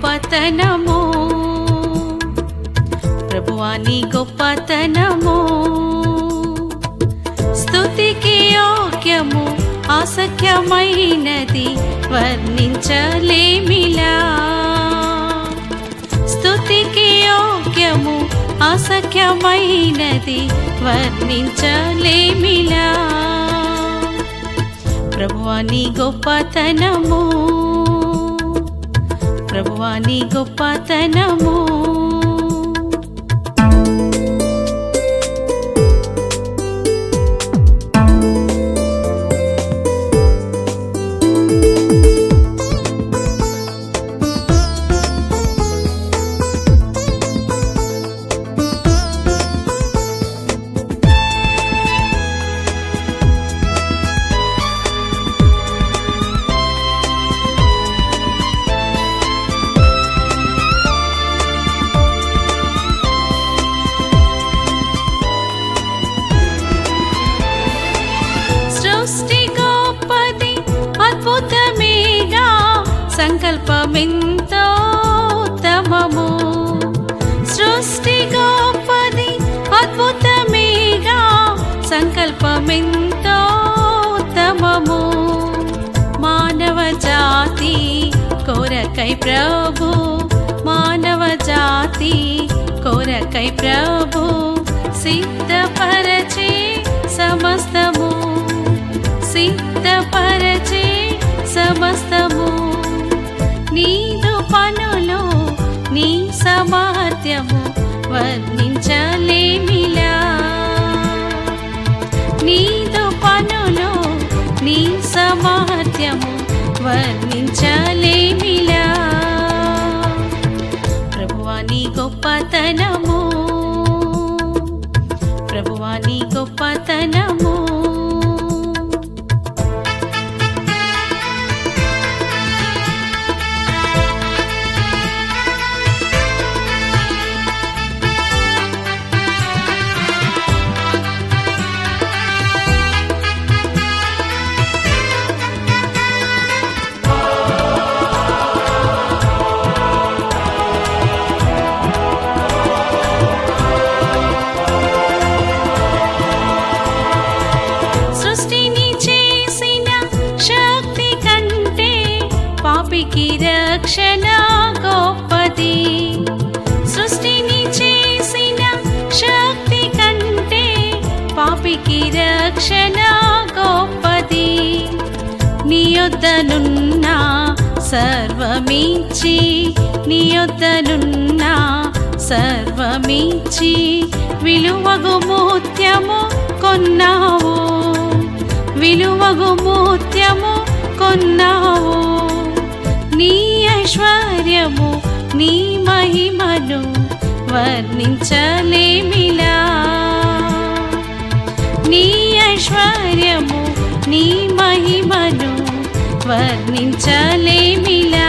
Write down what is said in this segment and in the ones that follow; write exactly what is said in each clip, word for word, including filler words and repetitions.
గొప్పతనము, ప్రభువా నీ గొప్పతనము స్తుతికి యోగ్యము, అసఖ్యమైనది వర్ణించలేమిలా. స్తుతికి యోగ్యము, అసఖ్యమైనది వర్ణించలేమిలా. ప్రభువా నీ గొప్పతనము, ప్రభువా నీ గొప్పతనము. సంకల్పమెంతో ఉత్తమము, సృష్టి గొప్పది అద్భుతమేగా, సంకల్పమెంతో ఉత్తమము. మానవ జాతి కొరకై ప్రభు, మానవ జాతి కొరకై ప్రభు సిద్ధపరచే సమస్తము, సిద్ధపరచే సమస్తము. నీదు పనులు నీ సామర్థ్యము వర్ణించలేమిలా. నీదు పనులు నీ సామర్థ్యము వర్ణించలేమిలా. ప్రభువా నీ గొప్పతనము, ప్రభువా నీ గొప్పతనము. పాపికి రక్షణ గొప్పది, సృష్టిని చేసిన శక్తి కంటే పాపికి రక్షణ గొప్పది. నీ యొద్దనున్న సర్వమిచ్చి, నీ యొద్దనున్న సర్వమిచ్చి విలువగు ముత్యము కొన్నావు, విలువగు ముత్యము కొన్నావు. నీ ఐశ్వర్యము నీ మహిమను వర్ణించలేమిలా. నీ ఐశ్వర్యము నీ మహిమను వర్ణించలేమిలా.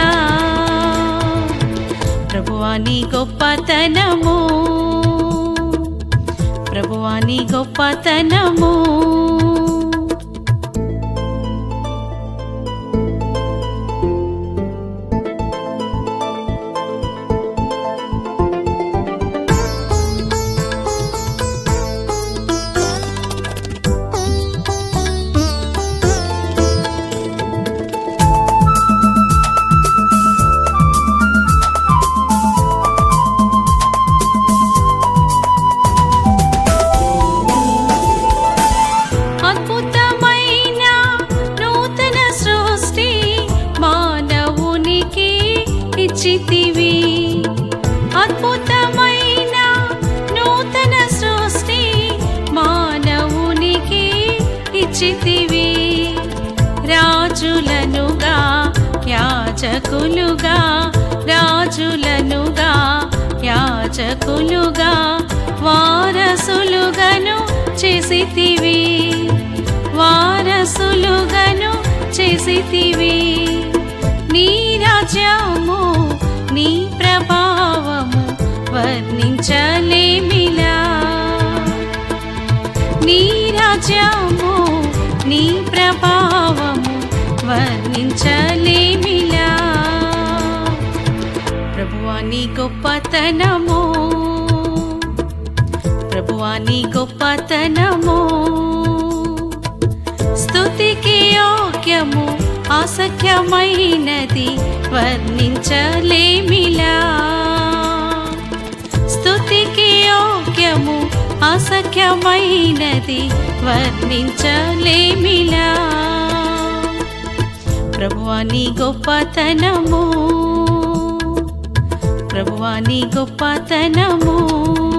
ప్రభువా నీ గొప్పతనము, ప్రభువా నీ గొప్పతనము. ఇచ్చితివి అద్భుతమైన నూతన సృష్టి మానవునికి ఇచ్చితివి. రాజులనుగా యాజకులుగా, రాజులనుగా యాజకులుగా వారసులుగను చేసితివి, వారసులుగను చేసితివి. నీ రాజ్యము నీ ప్రభావము వర్ణించలేమిలా. నీ రాజ్యము నీ ప్రభావము వర్ణించలేమిలా. ప్రభువా నీ గొప్పతనము, ప్రభువా నీ గొప్పతనము స్తుతికి యోగ్యము, అసఖ్యమైనది వర్ణించలేమిలా. స్తుతికి యోగ్యము, అసఖ్యమైనది వర్ణించలేమిలా. ప్రభువా నీ గొప్పతనము, ప్రభువా నీ గొప్పతనము.